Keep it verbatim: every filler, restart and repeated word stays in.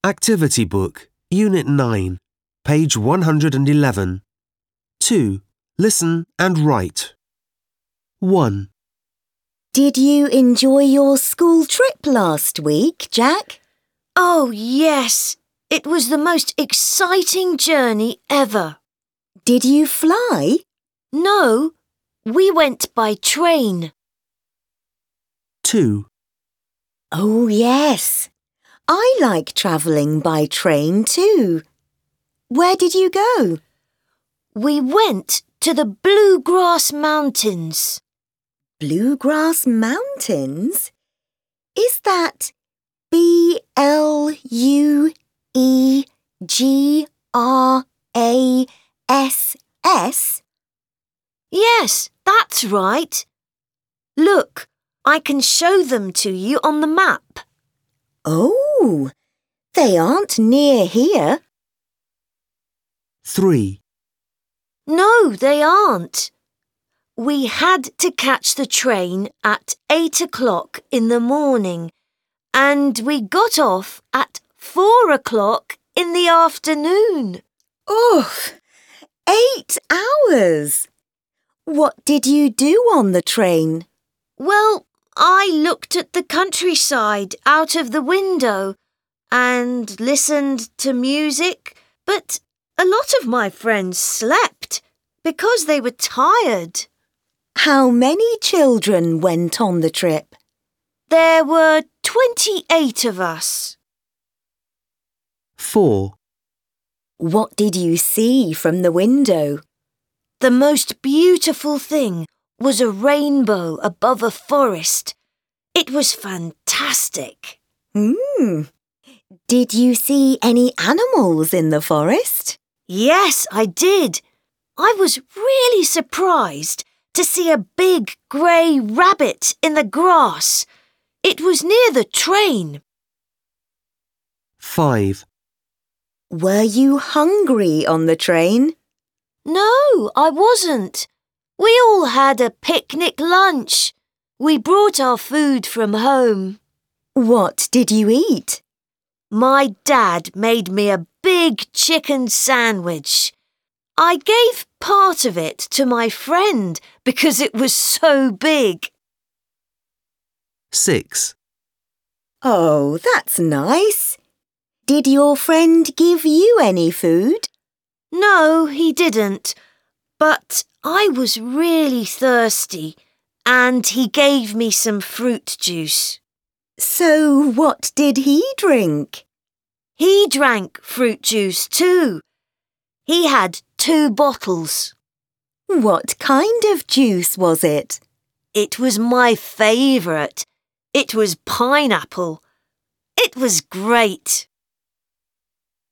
Activity Book, Unit nine, page one hundred eleven. two. Listen and write. one. Did you enjoy your school trip last week, Jack? Oh, yes. It was the most exciting journey ever. Did you fly? No, we went by train. two. Oh, yes. I like travelling by train too. Where did you go? We went to the Bluegrass Mountains. Bluegrass Mountains? Is that B L U E G R A S S? Yes, that's right. Look, I can show them to you on the map. Oh, they aren't near here. three. No, they aren't. We had to catch the train at eight o'clock in the morning, and we got off at four o'clock in the afternoon. Oh, eight hours! What did you do on the train? Well, I looked at the countryside out of the window and listened to music, but a lot of my friends slept because they were tired. How many children went on the trip? There were twenty-eight of us. four. What did you see from the window? The most beautiful thing was a rainbow above a forest. It was fantastic. Hmm. Did you see any animals in the forest? Yes, I did. I was really surprised to see a big grey rabbit in the grass. It was near the train. five. Were you hungry on the train? No, I wasn't. We all had a picnic lunch. We brought our food from home. What did you eat? My dad made me a big chicken sandwich. I gave part of it to my friend because it was so big. six. Oh, that's nice. Did your friend give you any food? No, he didn't. But I was really thirsty and he gave me some fruit juice. So what did he drink? He drank fruit juice too. He had two bottles. What kind of juice was it? It was my favourite. It was pineapple. It was great.